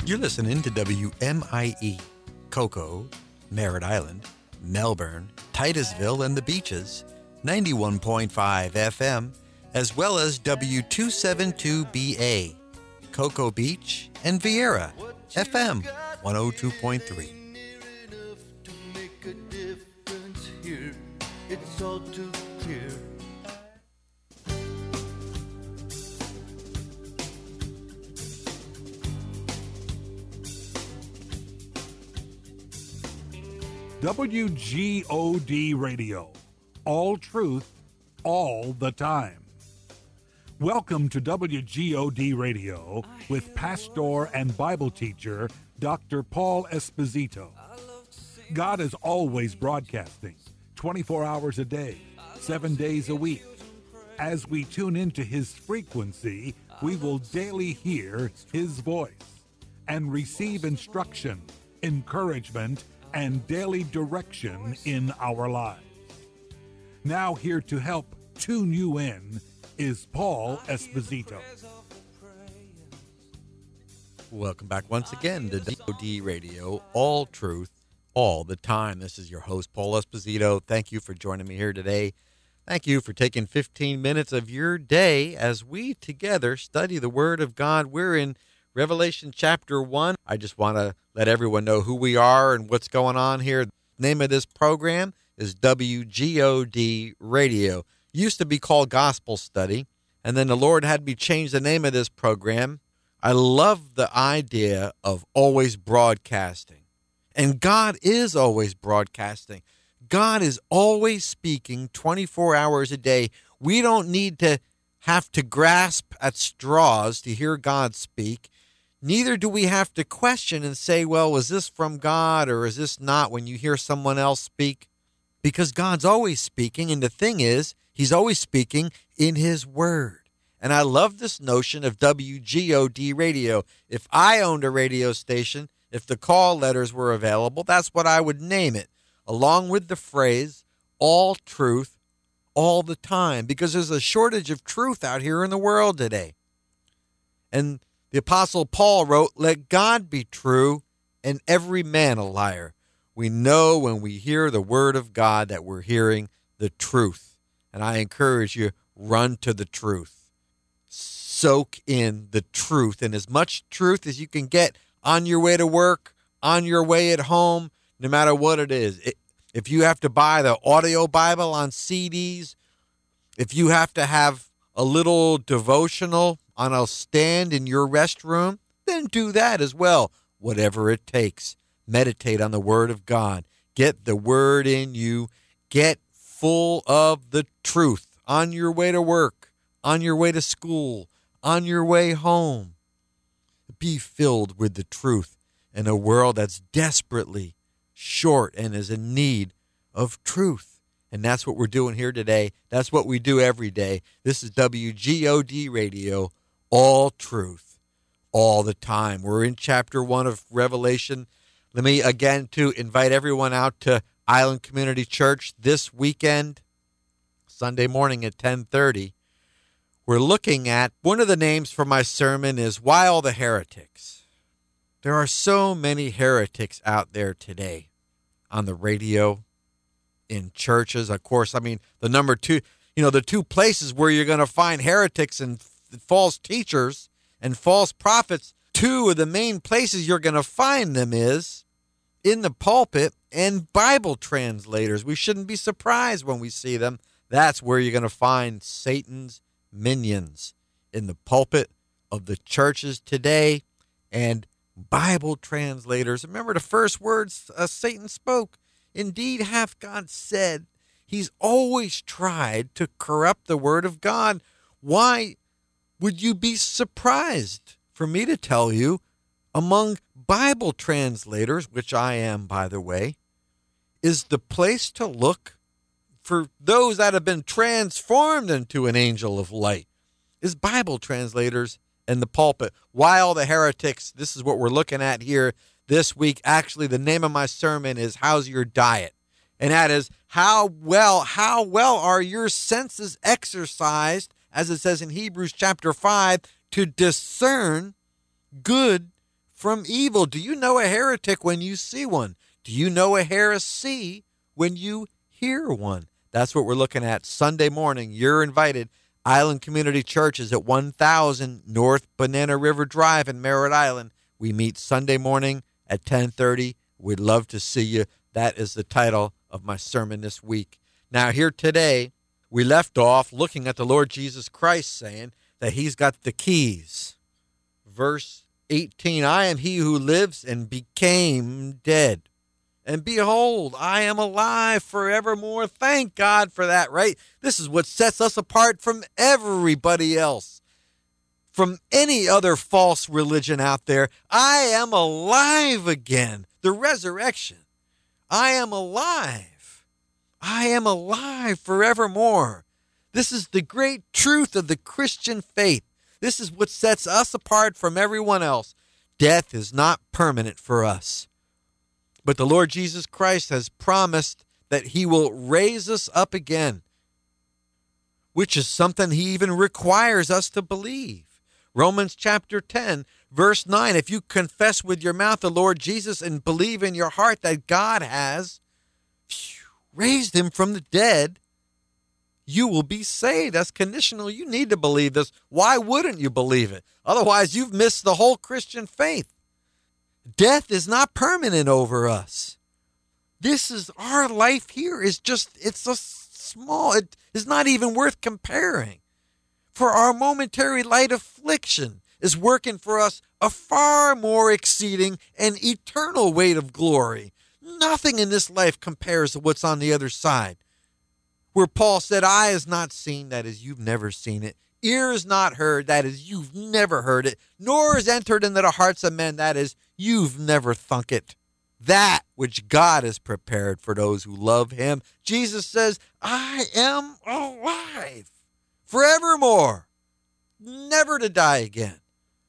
You're listening to WMIE, Cocoa, Merritt Island, Melbourne, Titusville, and the Beaches, 91.5 FM, as well as W272BA, Cocoa Beach, and Vieira, FM 102.3. It's all too clear. WGOD Radio, all truth, all the time. Welcome to WGOD Radio with pastor and Bible teacher Dr. Paul Esposito. God is always broadcasting, 24 hours a day, 7 days a week. As we tune into his frequency, we will daily hear his voice and receive instruction, encouragement, and daily direction in our lives. Now here to help tune you in is Paul Esposito. Welcome back once again to DOD Radio, all truth, all the time. This is your host, Paul Esposito. Thank you for joining me here today. Thank you for taking 15 minutes of your day as we together study the Word of God. We're in Revelation chapter 1. I just want to let everyone know who we are and what's going on here. The name of this program is WGOD Radio. Used to be called Gospel Study, and then the Lord had me change the name of this program. I love the idea of always broadcasting. And God is always broadcasting. God is always speaking 24 hours a day. We don't need to have to grasp at straws to hear God speak. Neither do we have to question and say, well, is this from God or is this not when you hear someone else speak? Because God's always speaking, and the thing is, he's always speaking in his word. And I love this notion of WGOD Radio. If I owned a radio station, if the call letters were available, that's what I would name it, along with the phrase, all truth, all the time, because there's a shortage of truth out here in the world today. And the Apostle Paul wrote, let God be true and every man a liar. We know when we hear the word of God that we're hearing the truth. And I encourage you, run to the truth. Soak in the truth, and as much truth as you can get on your way to work, on your way at home, no matter what it is. If you have to buy the audio Bible on CDs, if you have to have a little devotional on a stand in your restroom, then do that as well. Whatever it takes. Meditate on the Word of God. Get the Word in you. Get full of the truth on your way to work, on your way to school, on your way home. Be filled with the truth in a world that's desperately short and is in need of truth. And that's what we're doing here today. That's what we do every day. This is WGOD Radio, all truth, all the time. We're in chapter 1 of Revelation. Let me again to invite everyone out to Island Community Church this weekend, Sunday morning at 10:30. We're looking at, one of the names for my sermon is Why All the Heretics? There are so many heretics out there today on the radio, in churches. Of course, I mean, the number two, the two places where you're going to find heretics and false teachers and false prophets, two of the main places you're going to find them is in the pulpit and Bible translators. We shouldn't be surprised when we see them. That's where you're going to find Satan's minions, in the pulpit of the churches today, and Bible translators. Remember the first words Satan spoke. Indeed hath God said. He's always tried to corrupt the word of God. Why would you be surprised for me to tell you, among Bible translators, which I am, by the way, is the place to look for those that have been transformed into an angel of light, is Bible translators and the pulpit. Why all the heretics? This is what we're looking at here this week. Actually, the name of my sermon is How's Your Diet? And that is, how well are your senses exercised, as it says in Hebrews chapter 5, to discern good from evil. Do you know a heretic when you see one? Do you know a heresy when you hear one? That's what we're looking at Sunday morning. You're invited. Island Community Church is at 1000 North Banana River Drive in Merritt Island. We meet Sunday morning at 10:30. We'd love to see you. That is the title of my sermon this week. Now, here today, we left off looking at the Lord Jesus Christ saying that he's got the keys. Verse 18, I am he who lives and became dead. And behold, I am alive forevermore. Thank God for that, right? This is what sets us apart from everybody else, from any other false religion out there. I am alive again. The resurrection. I am alive. I am alive forevermore. This is the great truth of the Christian faith. This is what sets us apart from everyone else. Death is not permanent for us. But the Lord Jesus Christ has promised that he will raise us up again, which is something he even requires us to believe. Romans chapter 10, verse 9, if you confess with your mouth the Lord Jesus and believe in your heart that God has raised him from the dead, you will be saved. That's conditional. You need to believe this. Why wouldn't you believe it? Otherwise, you've missed the whole Christian faith. Death is not permanent over us. This is our life here is just, it's a small, it is not even worth comparing. For our momentary light affliction is working for us a far more exceeding and eternal weight of glory. Nothing in this life compares to what's on the other side. Where Paul said, eye is not seen, that is, you've never seen it. Ear is not heard, that is, you've never heard it. Nor is entered into the hearts of men, that is, you've never thunk it. That which God has prepared for those who love him. Jesus says, I am alive forevermore, never to die again.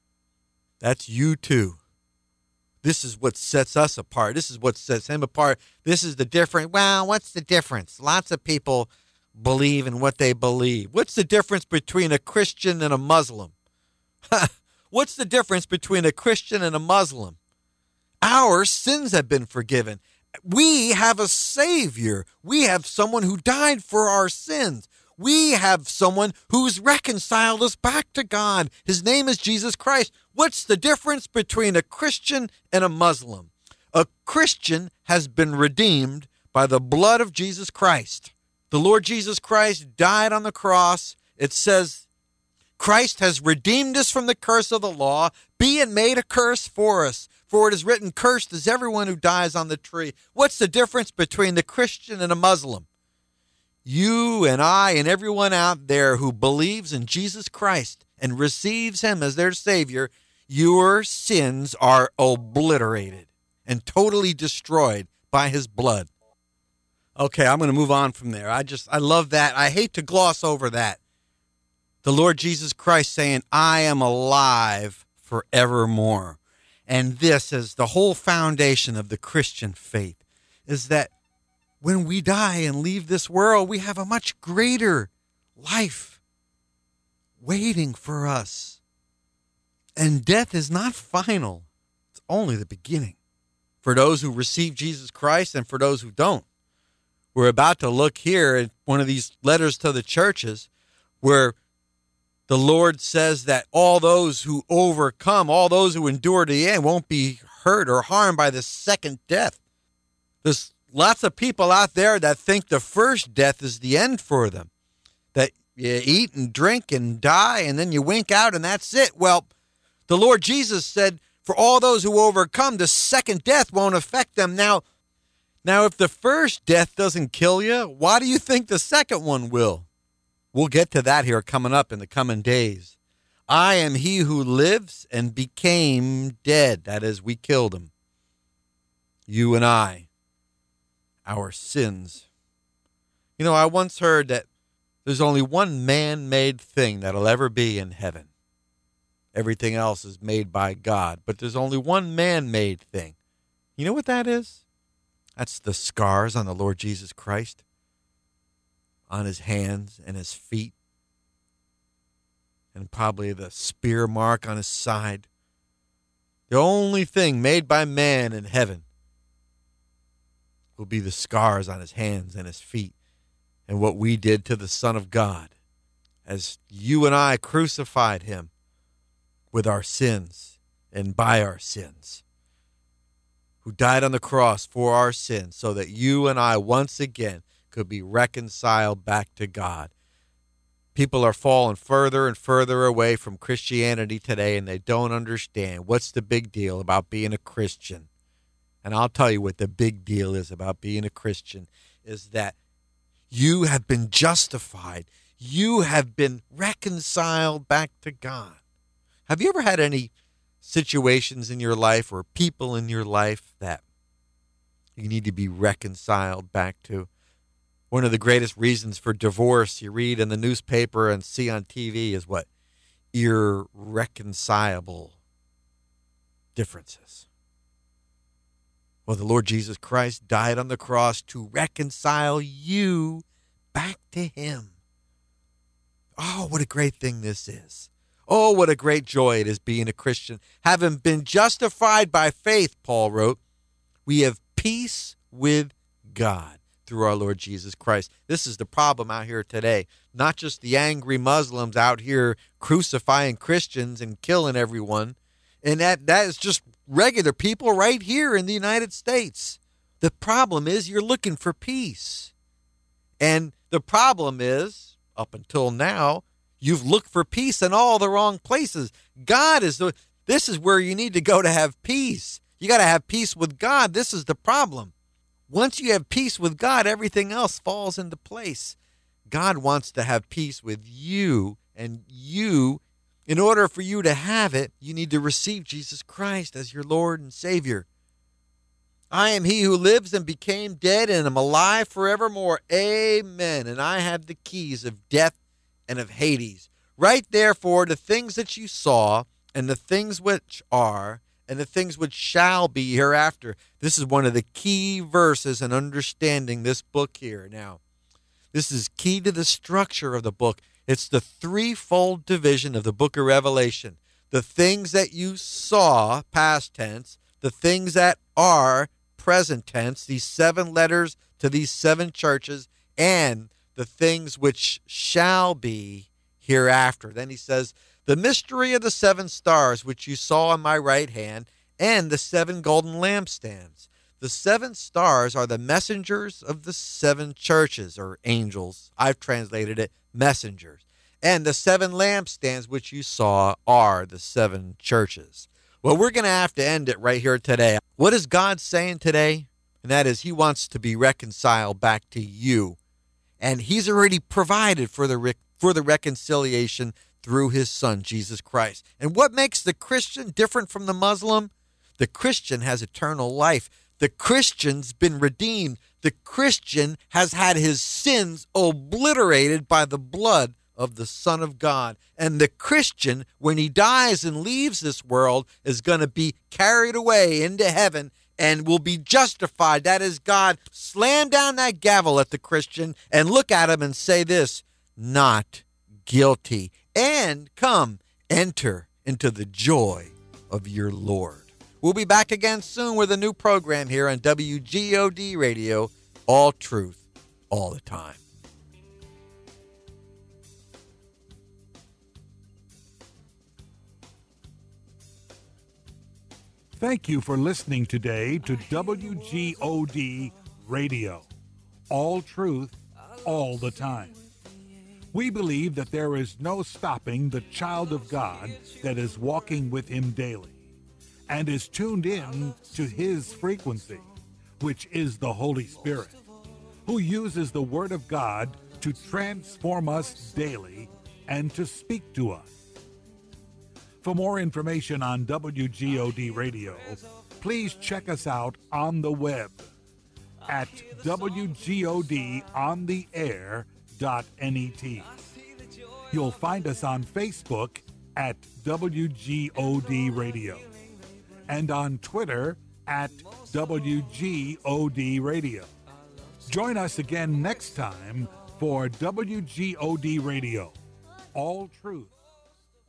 That's you too. This is what sets us apart. This is what sets him apart. This is the difference. Well, what's the difference? Lots of people believe in what they believe. What's the difference between a Christian and a Muslim? What's the difference between a Christian and a Muslim? Our sins have been forgiven. We have a Savior. We have someone who died for our sins. We have someone who's reconciled us back to God. His name is Jesus Christ. What's the difference between a Christian and a Muslim? A Christian has been redeemed by the blood of Jesus Christ. The Lord Jesus Christ died on the cross. It says, Christ has redeemed us from the curse of the law, being made a curse for us. For it is written, cursed is everyone who dies on the tree. What's the difference between the Christian and a Muslim? You and I and everyone out there who believes in Jesus Christ and receives him as their Savior, your sins are obliterated and totally destroyed by his blood. Okay, I'm going to move on from there. I love that. I hate to gloss over that. The Lord Jesus Christ saying, I am alive forevermore. And this is the whole foundation of the Christian faith, is that when we die and leave this world, we have a much greater life waiting for us. And death is not final. It's only the beginning. For those who receive Jesus Christ and for those who don't. We're about to look here at one of these letters to the churches where the Lord says that all those who overcome, all those who endure to the end won't be hurt or harmed by the second death. There's lots of people out there that think the first death is the end for them. That you eat and drink and die and then you wink out and that's it. Well, the Lord Jesus said, for all those who overcome, the second death won't affect them. Now, if the first death doesn't kill you, why do you think the second one will? We'll get to that here coming up in the coming days. I am he who lives and became dead. That is, we killed him. You and I. Our sins. You know, I once heard that there's only one man-made thing that'll ever be in heaven. Everything else is made by God. But there's only one man-made thing. You know what that is? That's the scars on the Lord Jesus Christ. On his hands and his feet. And probably the spear mark on his side. The only thing made by man in heaven will be the scars on his hands and his feet and what we did to the Son of God as you and I crucified him with our sins and by our sins, who died on the cross for our sins so that you and I once again could be reconciled back to God. People are falling further and further away from Christianity today, and they don't understand what's the big deal about being a Christian. And I'll tell you what the big deal is about being a Christian is that you have been justified. You have been reconciled back to God. Have you ever had any situations in your life or people in your life that you need to be reconciled back to? One of the greatest reasons for divorce you read in the newspaper and see on TV is what? Irreconcilable differences. Well, the Lord Jesus Christ died on the cross to reconcile you back to him. Oh, what a great thing this is. Oh, what a great joy it is being a Christian. Having been justified by faith, Paul wrote, we have peace with God through our Lord Jesus Christ. This is the problem out here today. Not just the angry Muslims out here crucifying Christians and killing everyone. And that is just regular people right here in the United States. The problem is you're looking for peace. And the problem is, up until now, you've looked for peace in all the wrong places. This is where you need to go to have peace. You got to have peace with God. This is the problem. Once you have peace with God, everything else falls into place. God wants to have peace with you, and you, in order for you to have it, you need to receive Jesus Christ as your Lord and Savior. I am he who lives and became dead and am alive forevermore. Amen. And I have the keys of death and of Hades. Write therefore the things that you saw and the things which are and the things which shall be hereafter. This is one of the key verses in understanding this book here. Now, this is key to the structure of the book. It's the threefold division of the book of Revelation. The things that you saw, past tense, the things that are, present tense, these 7 letters to these 7 churches, and the things which shall be hereafter. Then he says, the mystery of the 7 stars which you saw on my right hand, and the 7 golden lampstands. The 7 stars are the messengers of the 7 churches, or angels. I've translated it messengers. And the 7 lampstands which you saw are the 7 churches. Well, we're going to have to end it right here today. What is God saying today? And that is he wants to be reconciled back to you. And he's already provided for the reconciliation through his son, Jesus Christ. And what makes the Christian different from the Muslim? The Christian has eternal life. The Christian's been redeemed. The Christian has had his sins obliterated by the blood of the Son of God. And the Christian, when he dies and leaves this world, is going to be carried away into heaven and will be justified. That is, God slam down that gavel at the Christian and look at him and say this, not guilty. And come, enter into the joy of your Lord. We'll be back again soon with a new program here on WGOD Radio, all truth, all the time. Thank you for listening today to WGOD Radio, all truth, all the time. We believe that there is no stopping the child of God that is walking with him daily and is tuned in to his frequency, which is the Holy Spirit, who uses the Word of God to transform us daily and to speak to us. For more information on WGOD Radio, please check us out on the web at WGODontheair.net. You'll find us on Facebook at WGOD Radio and on Twitter at WGOD Radio. Join us again next time for WGOD Radio, all truth,